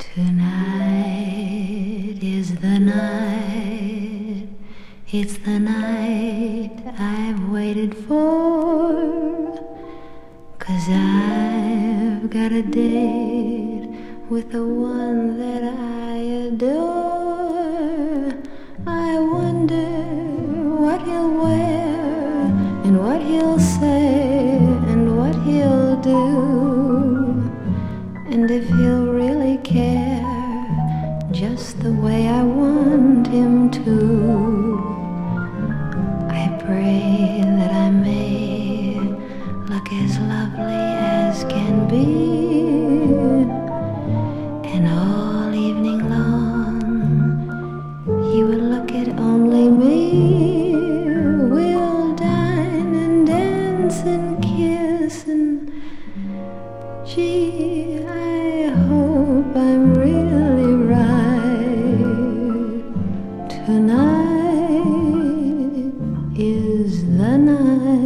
Tonight is the night, it's the night I've waited for, 'cause I've got a date with the one that I adore. I wonder what he'll wear and what he'll say and what he'll do, and if he'll really care just the way I want him to. I pray that I may look as lovely as can be, and all evening long he will look at only me. We'll dine and dance and kiss, and gee, I hope I'm really right. Tonight is the night.